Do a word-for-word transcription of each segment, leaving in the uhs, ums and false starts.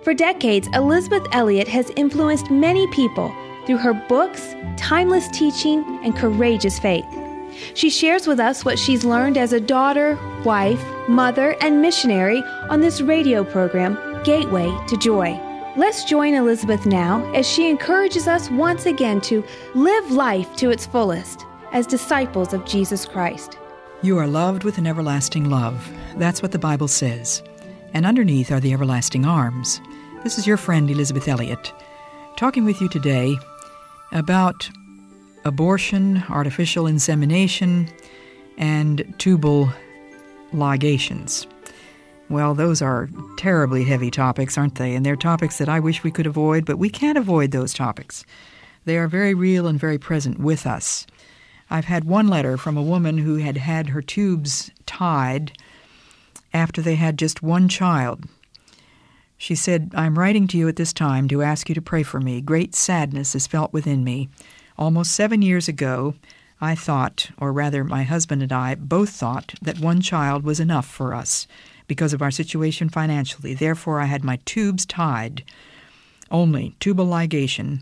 For decades, Elisabeth Elliot has influenced many people through her books, timeless teaching, and courageous faith. She shares with us what she's learned as a daughter, wife, mother, and missionary on this radio program, Gateway to Joy. Let's join Elisabeth now as she encourages us once again to live life to its fullest as disciples of Jesus Christ. You are loved with an everlasting love. That's what the Bible says. And underneath are the everlasting arms. This is your friend Elisabeth Elliot, talking with you today about abortion, artificial insemination, and tubal ligations. Well, those are terribly heavy topics, aren't they? And they're topics that I wish we could avoid, but we can't avoid those topics. They are very real and very present with us. I've had one letter from a woman who had had her tubes tied after they had just one child. She said, "I'm writing to you at this time to ask you to pray for me. Great sadness is felt within me. Almost seven years ago, I thought, or rather my husband and I both thought, that one child was enough for us because of our situation financially. Therefore, I had my tubes tied, only tubal ligation.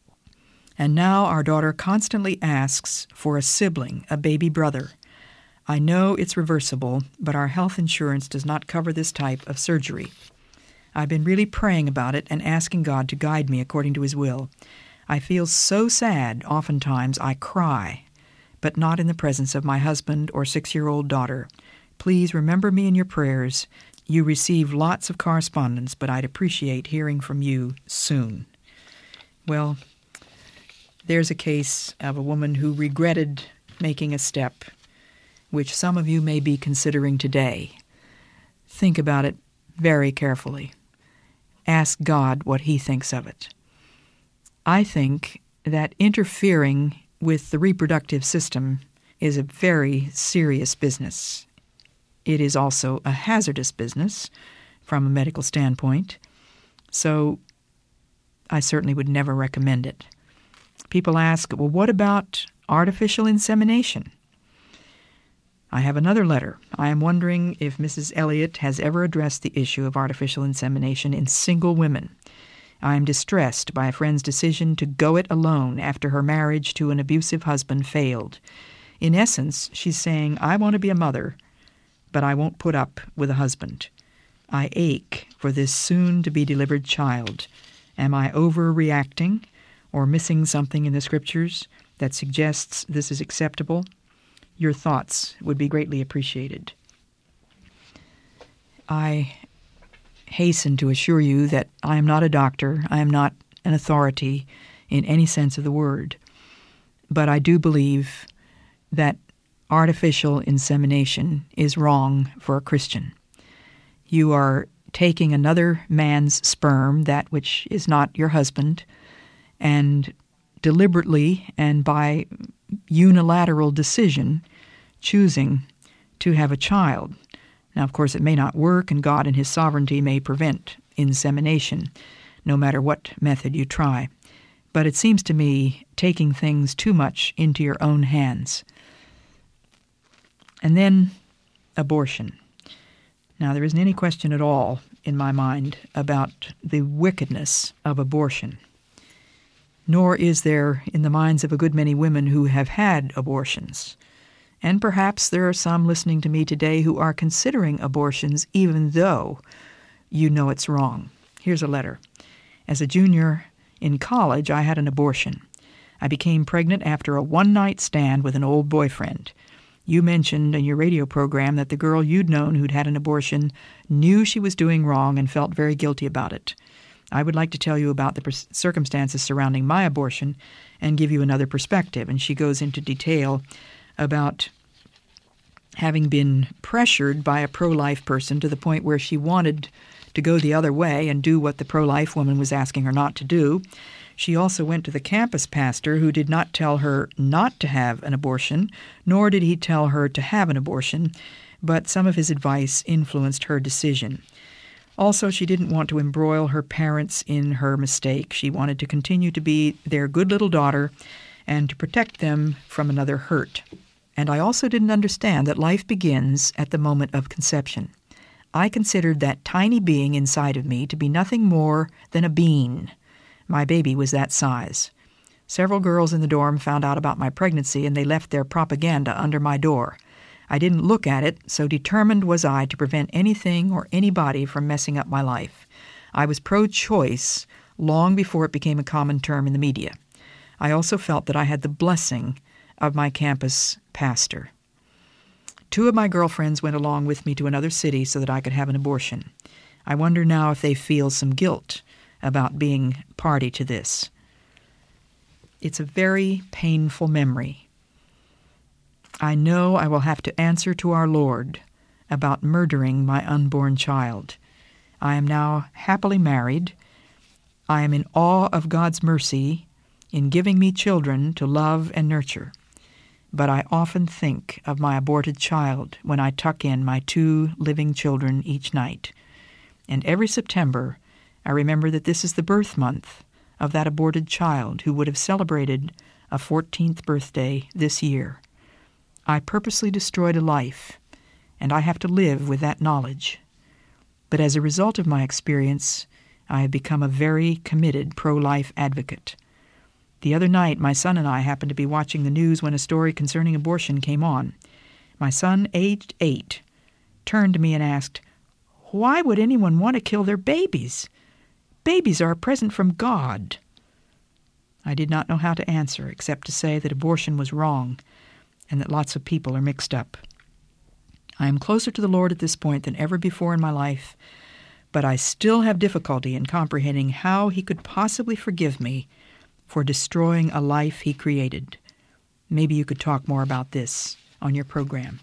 And now our daughter constantly asks for a sibling, a baby brother. I know it's reversible, but our health insurance does not cover this type of surgery. I've been really praying about it and asking God to guide me according to His will. I feel so sad, oftentimes I cry, but not in the presence of my husband or six-year-old daughter. Please remember me in your prayers. You receive lots of correspondence, but I'd appreciate hearing from you soon." Well, there's a case of a woman who regretted making a step, which some of you may be considering today. Think about it very carefully. Ask God what He thinks of it. I think that interfering with the reproductive system is a very serious business. It is also a hazardous business from a medical standpoint, so I certainly would never recommend it. People ask, well, what about artificial insemination? I have another letter. I am wondering if Missus Elliot has ever addressed the issue of artificial insemination in single women. I am distressed by a friend's decision to go it alone after her marriage to an abusive husband failed. In essence, she's saying, I want to be a mother, but I won't put up with a husband. I ache for this soon-to-be-delivered child. Am I overreacting or missing something in the Scriptures that suggests this is acceptable? Your thoughts would be greatly appreciated. I hasten to assure you that I am not a doctor. I am not an authority in any sense of the word. But I do believe that artificial insemination is wrong for a Christian. You are taking another man's sperm, that which is not your husband, and deliberately and by unilateral decision choosing to have a child. Now, of course, it may not work, and God in His sovereignty may prevent insemination, no matter what method you try. But it seems to me taking things too much into your own hands. And then abortion. Now, there isn't any question at all in my mind about the wickedness of abortion. Nor is there in the minds of a good many women who have had abortions. And perhaps there are some listening to me today who are considering abortions even though you know it's wrong. Here's a letter. As a junior in college, I had an abortion. I became pregnant after a one-night stand with an old boyfriend. You mentioned in your radio program that the girl you'd known who'd had an abortion knew she was doing wrong and felt very guilty about it. I would like to tell you about the pers- circumstances surrounding my abortion and give you another perspective. And she goes into detail about having been pressured by a pro-life person to the point where she wanted to go the other way and do what the pro-life woman was asking her not to do. She also went to the campus pastor, who did not tell her not to have an abortion, nor did he tell her to have an abortion, but some of his advice influenced her decision. Also, she didn't want to embroil her parents in her mistake. She wanted to continue to be their good little daughter and to protect them from another hurt. And I also didn't understand that life begins at the moment of conception. I considered that tiny being inside of me to be nothing more than a bean. My baby was that size. Several girls in the dorm found out about my pregnancy, and they left their propaganda under my door. I didn't look at it, so determined was I to prevent anything or anybody from messing up my life. I was pro-choice long before it became a common term in the media. I also felt that I had the blessing of my campus pastor. Two of my girlfriends went along with me to another city so that I could have an abortion. I wonder now if they feel some guilt about being party to this. It's a very painful memory. I know I will have to answer to our Lord about murdering my unborn child. I am now happily married. I am in awe of God's mercy in giving me children to love and nurture. But I often think of my aborted child when I tuck in my two living children each night. And every September, I remember that this is the birth month of that aborted child who would have celebrated a fourteenth birthday this year. I purposely destroyed a life, and I have to live with that knowledge. But as a result of my experience, I have become a very committed pro-life advocate. The other night, my son and I happened to be watching the news when a story concerning abortion came on. My son, aged eight, turned to me and asked, "Why would anyone want to kill their babies? Babies are a present from God." I did not know how to answer except to say that abortion was wrong and that lots of people are mixed up. I am closer to the Lord at this point than ever before in my life, but I still have difficulty in comprehending how He could possibly forgive me for destroying a life He created. Maybe you could talk more about this on your program.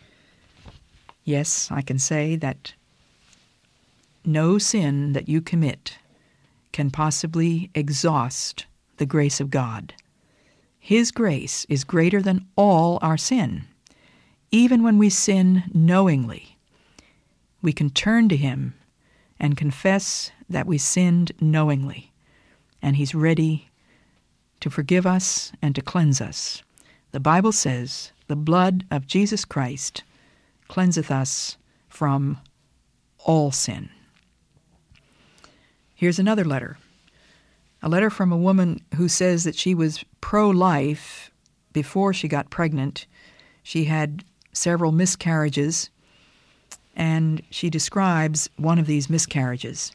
Yes, I can say that no sin that you commit can possibly exhaust the grace of God. His grace is greater than all our sin. Even when we sin knowingly, we can turn to Him and confess that we sinned knowingly, and He's ready to forgive us and to cleanse us. The Bible says, "The blood of Jesus Christ cleanseth us from all sin." Here's another letter. A letter from a woman who says that she was pro-life before she got pregnant. She had several miscarriages, and she describes one of these miscarriages.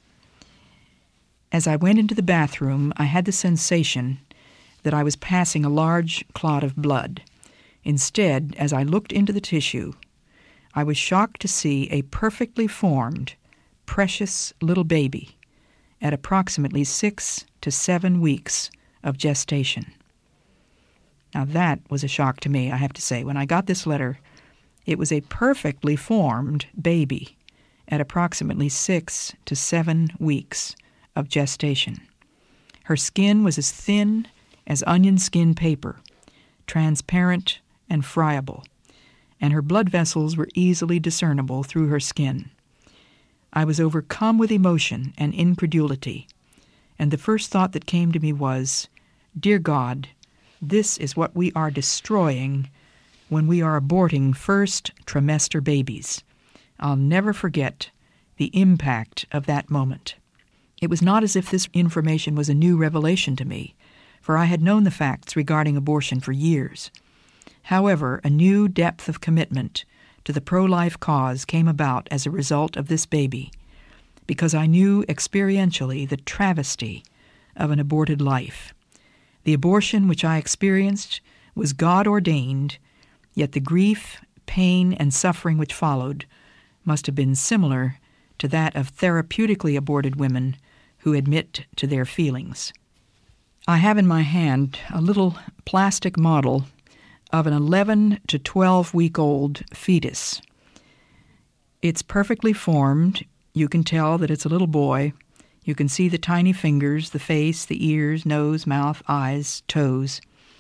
"As I went into the bathroom, I had the sensation that I was passing a large clot of blood. Instead, as I looked into the tissue, I was shocked to see a perfectly formed, precious little baby at approximately six to seven weeks of gestation." Now that was a shock to me, I have to say. When I got this letter, it was a perfectly formed baby at approximately six to seven weeks of gestation. Her skin was as thin as onion skin paper, transparent and friable, and her blood vessels were easily discernible through her skin. I was overcome with emotion and incredulity, and the first thought that came to me was, "Dear God, this is what we are destroying when we are aborting first trimester babies." I'll never forget the impact of that moment. It was not as if this information was a new revelation to me, for I had known the facts regarding abortion for years. However, a new depth of commitment to the pro-life cause came about as a result of this baby, because I knew experientially the travesty of an aborted life. The abortion which I experienced was God-ordained, yet the grief, pain, and suffering which followed must have been similar to that of therapeutically aborted women who admit to their feelings. I have in my hand a little plastic model of an eleven to twelve week old fetus. It's perfectly formed. You can tell that it's a little boy. You can see the tiny fingers, the face, the ears, nose, mouth, eyes, toes.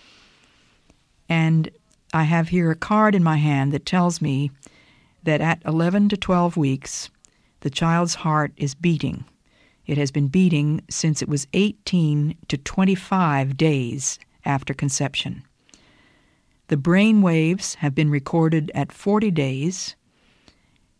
And I have here a card in my hand that tells me that at eleven to twelve weeks, the child's heart is beating. It has been beating since it was eighteen to twenty-five days after conception. The brain waves have been recorded at forty days.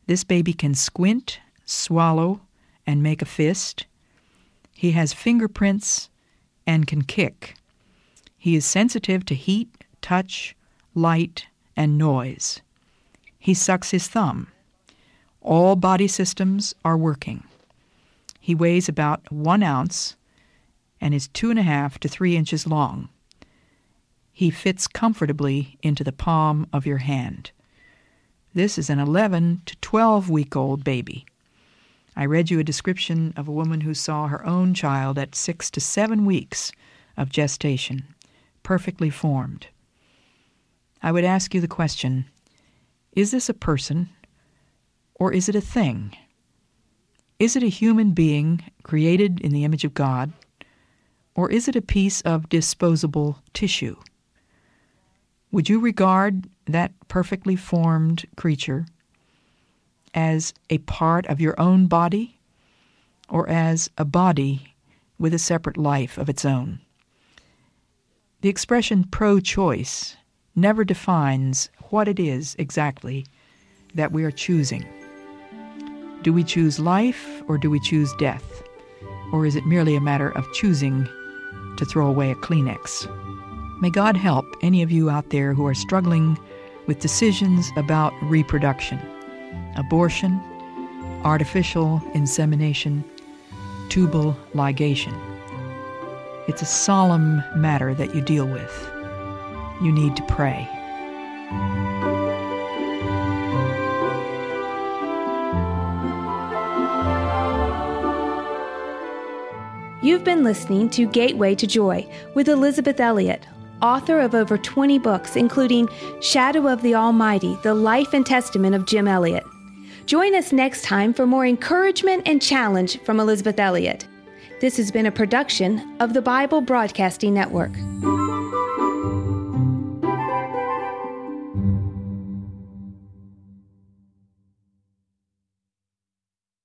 This baby can squint, swallow, and make a fist. He has fingerprints and can kick. He is sensitive to heat, touch, light, and noise. He sucks his thumb. All body systems are working. He weighs about one ounce and is two and a half to three inches long. He fits comfortably into the palm of your hand. This is an eleven to twelve-week-old baby. I read you a description of a woman who saw her own child at six to seven weeks of gestation, perfectly formed. I would ask you the question, is this a person or is it a thing? Is it a human being created in the image of God, or is it a piece of disposable tissue? Would you regard that perfectly formed creature as a part of your own body, or as a body with a separate life of its own? The expression pro-choice never defines what it is exactly that we are choosing. Do we choose life, or do we choose death? Or is it merely a matter of choosing to throw away a Kleenex? May God help any of you out there who are struggling with decisions about reproduction, abortion, artificial insemination, tubal ligation. It's a solemn matter that you deal with. You need to pray. You've been listening to Gateway to Joy with Elisabeth Elliot, author of over twenty books, including Shadow of the Almighty, The Life and Testament of Jim Elliot. Join us next time for more encouragement and challenge from Elisabeth Elliot. This has been a production of the Bible Broadcasting Network.